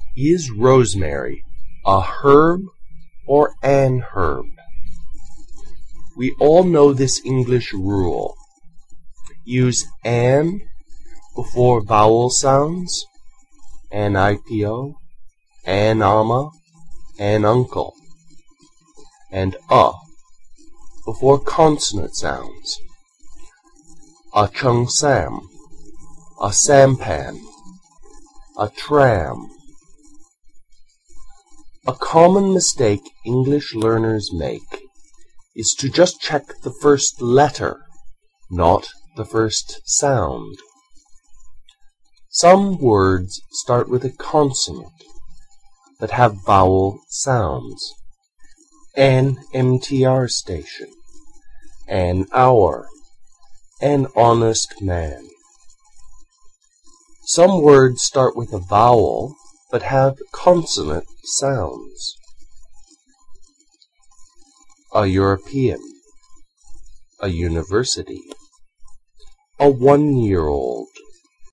Is rosemary a herb or an herb? We all know this English rule. Use an before vowel sounds, an IPO, an ama, an uncle, and before consonant sounds. A chung sam, a sampan, a tram. A common mistake English learners make is to just check the first letter, not the first sound. Some words start with a consonant but have vowel sounds. An MTR station, an hour, an honest man. Some words start with a vowel but have consonant sounds. A European, a university, a 1-year-old.